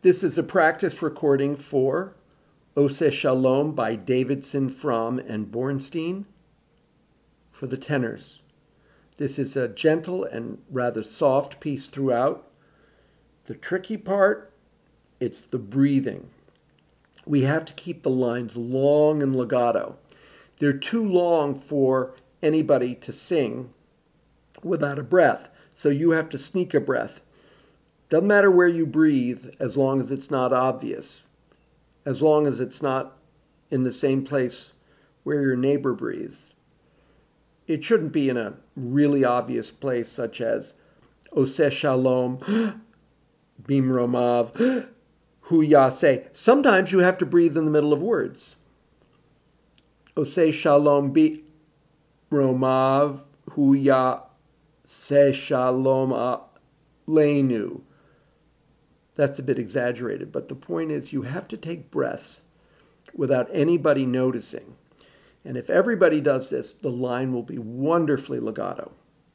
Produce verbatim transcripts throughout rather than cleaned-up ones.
This is a practice recording for Oseh Shalom by Davidson, Fromm, and Bornstein for the tenors. This is a gentle and rather soft piece throughout. The tricky part, it's the breathing. We have to keep the lines long and legato. They're too long for anybody to sing without a breath, so you have to sneak a breath. Doesn't matter where you breathe as long as it's not obvious, as long as it's not in the same place where your neighbor breathes. It shouldn't be in a really obvious place such as Oseh Shalom, Bimromav, Hu Yaseh. Sometimes you have to breathe in the middle of words. Oseh Shalom Bimromav, Hu Yaseh Shalom Aleinu. That's a bit exaggerated, but the point is you have to take breaths without anybody noticing. And if everybody does this, the line will be wonderfully legato.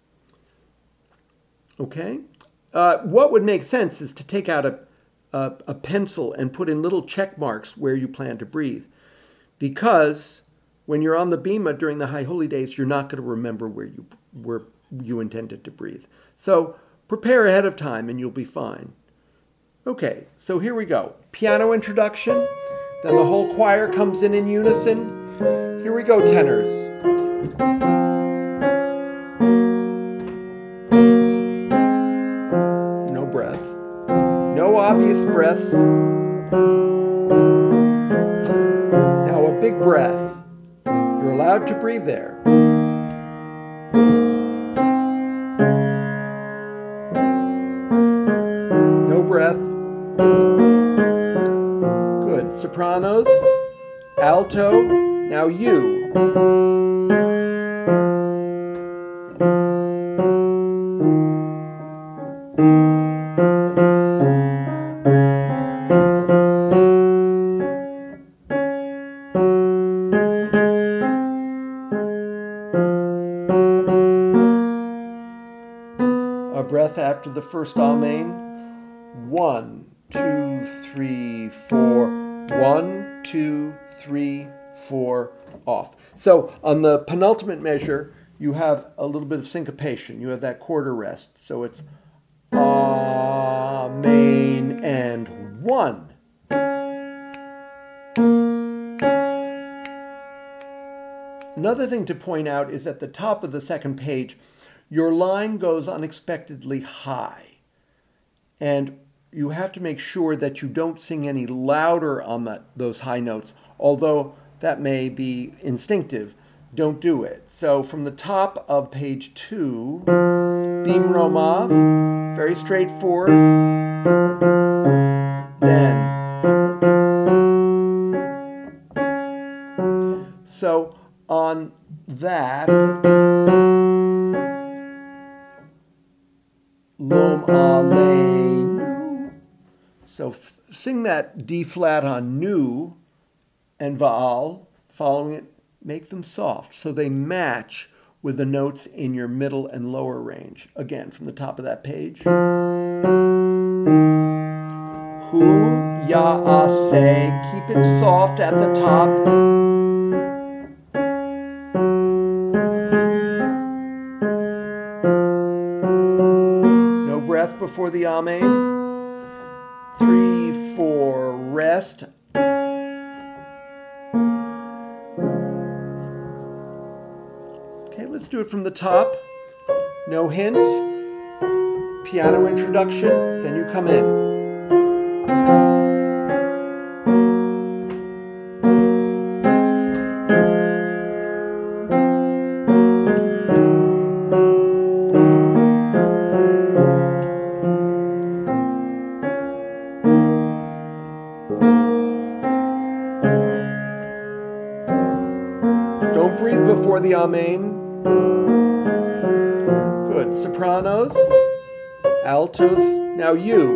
Okay? Uh, what would make sense is to take out a, a, a pencil and put in little check marks where you plan to breathe. Because when you're on the bima during the High Holy Days, you're not going to remember where you, where you intended to breathe. So prepare ahead of time and you'll be fine. Okay, so here we go. Piano introduction, then the whole choir comes in in unison. Here we go, tenors. No breath. No obvious breaths. Now a big breath. You're allowed to breathe there. No breath. Good. Sopranos, alto, now you. A breath after the first Amen. One, two, three, four. One, two, three, four, off. So on the penultimate measure, you have a little bit of syncopation. You have that quarter rest. So it's Amen and one. Another thing to point out is at the top of the second page, your line goes unexpectedly high. And you have to make sure that you don't sing any louder on that, those high notes, although that may be instinctive. Don't do it. So from the top of page two, Bimromav, very straightforward. Then. So on that, Lom Aleinu. So f- sing that D flat on Nu and Va'al, following it, make them soft so they match with the notes in your middle and lower range. Again, from the top of that page. Hu Ya'aseh, keep it soft at the top. No breath before the Amen. Three, four, rest. Okay, let's do it from the top. No hints. Piano introduction, then you come in. Don't breathe before the Amen. Good. Sopranos, altos, now you.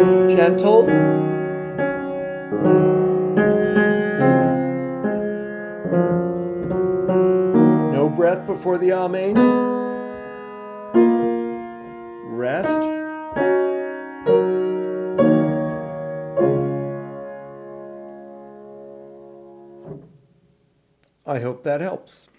Gentle. breath before the Amen. Rest. I hope that helps.